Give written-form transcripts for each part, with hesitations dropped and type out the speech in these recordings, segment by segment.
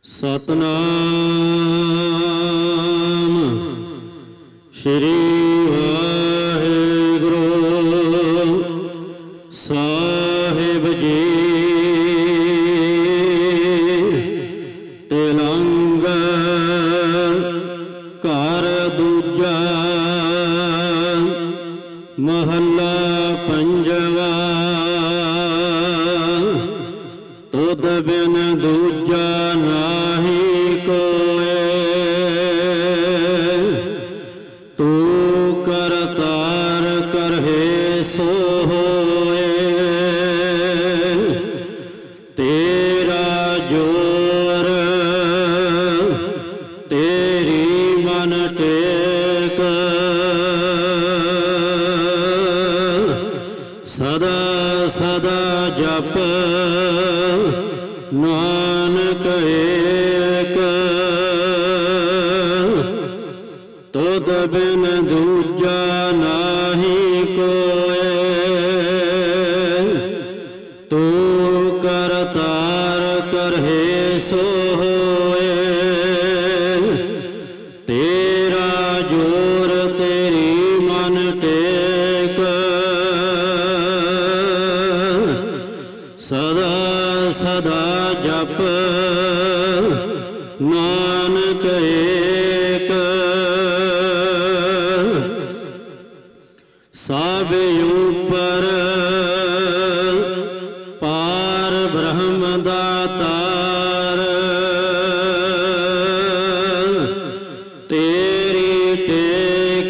ਸਤਨਾਮ ਸ਼੍ਰੀ ਵਾਹਿਗੁਰੂ ਸਾਹਿਬ ਜੀ। ਤਿਲੰਗ ਘਰ ਦੂਜਾ ਮਹੱਲਾ ਪੰਜਵਾ। ਤੁਧ ਬਿਨ ਦੂਜਾ ਨਾਹੀ ਕੋਇ, ਤੂੰ ਕਰਤਾਰ ਕਰਹਿ ਸੋ ਹੋਏ। ਤੇਰਾ ਜੋਰ ਤੇਰੀ ਮਨ ਟੇਕ, ਸਦਾ ਸਦਾ ਜਪ ਨਾਨਕ ਏਕ। ਤੁਧ ਬਿਨ ਦੂਜਾ ਨਾਹੀ ਕੋਇ, ਤੂੰ ਕਰਤਾਰ ਕਰਹਿ ਸੋ ਹੋਏ। ਤੇਰਾ ਜੋਰ ਤੇਰੀ ਮਨ ਟੇਕ, ਸਦਾ ਸਦਾ ਜਪ ਨਾਨਕ ਏਕ। ਸਭ ਉਪਰ ਪਾਰ ਬ੍ਰਹਮ ਦਾਤਾਰ, ਤੇਰੀ ਟੇਕ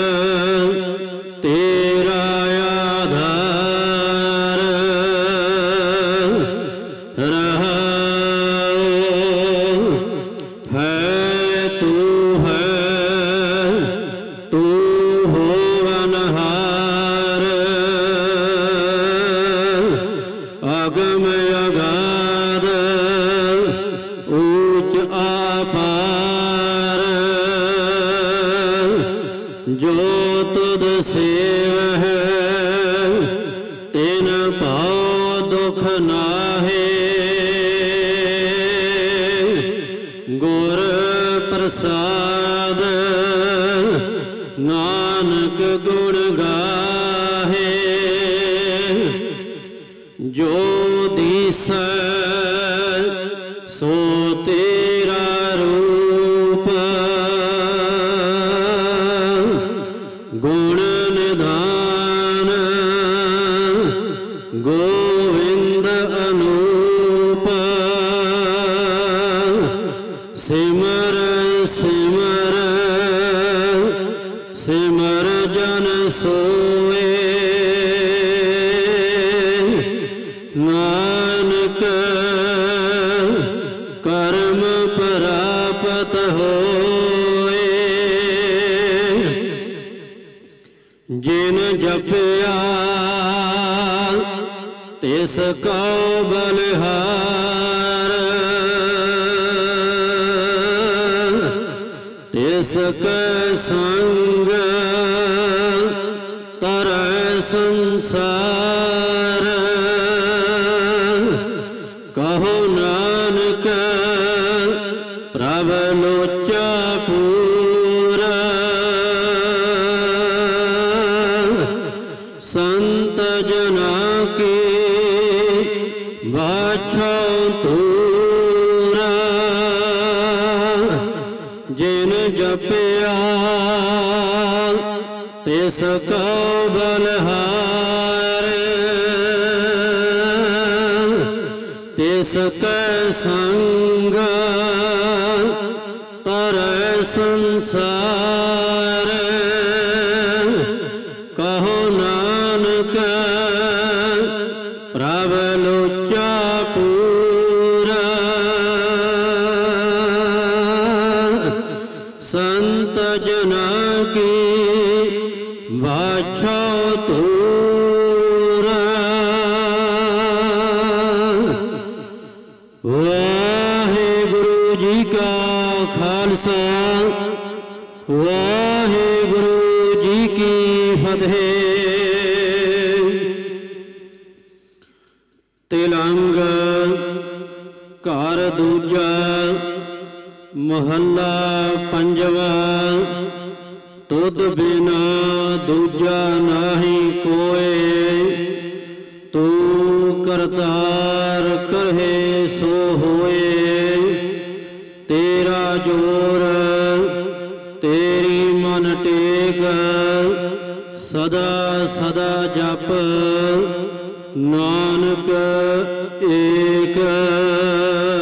ਤੇਰਾ ਆਧਾਰ। ਰਹਾਉ ਹੈ ਤੂੰ ਹੋਵਨਹਾਰ, ਅਗਮ ਅਗਾਧ ਊਚ ਆਪਾਰ। ਜੋ ਤੁਧ ਸੇਵਹਿ ਤਿਨ ਭਾਉ ਦੁਖ ਨਾਹੇ, ਗੁਰ ਪ੍ਰਸਾਦ ਨਾਨਕ ਗੁਣ ਗਾਹੇ। ਜੋ ਦੀਸੈ ਸੋ ਤੇਰਾ ਰੂਪ, ਗੁਣ ਨਿਧਾਨ ਗੋਵਿੰਦ ਅਨੂਪ। ਸਿਮਰ ਸਿਮਰ ਸਿਮਰ ਜਨ ਸੋਏ, ਨਾਨਕ ਕਰਮ ਪ੍ਰਾਪਤ ਹੋਏ। ਜਿਨ ਜਪਿਆ ਤਿਸ ਕਉ ਬਲਿਹਾਰ, ਤਿਸ ਕੈ ਸੰਗ ਤਰੈ ਸੰਸਾਰ। ਕਹੋ ਨਾਨਕ ਪ੍ਰਭ ਲੋਚਾ ਪੂਰਾ, ਸੰਤ ਜਨਾ ਕੀ ਬਾਛੋ ਤੂਰਾ। ਜਿਨ ਜਪਿਆ ਤਿਸ ਕਉ ਬਲਿਹਾਰ, ਤਿਸ ਕੈ ਸੰਗ ਤਰੈ ਸੰਸਾਰ। ਕਹੋ ਨਾਨਕ ਪ੍ਰਭ ਲੋਚਾ ਪੂਰਾ, ਸੰਤ ਜਨਾ ਕੀ ਬਾਛੋ ਤੂਰਾ। ਵਾਹਿਗੁਰੂ ਜੀ ਕਾ ਖਾਲਸਾ, ਵਾਹਿਗੁਰੂ ਜੀ ਕੀ ਫਤਿਹ। ਤਿਲੰਗ ਘਰ ਦੂਜਾ ਦੂਜਾ ਮਹੱਲਾ ਪੰਜਵਾ। ਤੁਧ ਬਿਨਾ ਦੂਜਾ ਨਾਹੀ ਕੋਇ, ਤੂੰ ਕਰਤਾਰ ਕਰਹਿ ਸੋ ਹੋਏ। ਤੇਰਾ ਜੋਰ ਤੇਰੀ ਮਨ ਟੇਕ, ਸਦਾ ਸਦਾ ਜਪ ਨਾਨਕ ਏਕ।